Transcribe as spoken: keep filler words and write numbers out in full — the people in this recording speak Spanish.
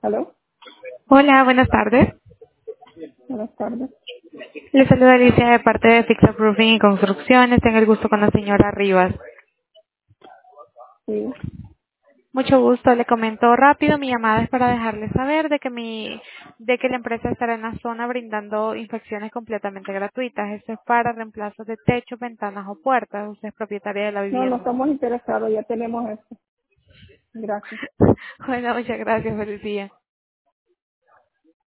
Aló, Hola, buenas tardes. buenas tardes. Le saluda Alicia de parte de Fix Roofing y Construcciones. Tengo el gusto con la señora Rivas. Sí, Mucho gusto. Le comento rápido. Mi llamada es para dejarle saber de que mi, de que la empresa estará en la zona brindando inspecciones completamente gratuitas. Esto es para reemplazos de techos, ventanas o puertas. Usted es propietaria de la no, no vivienda. estamos interesados, ya tenemos esto. Gracias. Bueno, muchas gracias. Feliz día.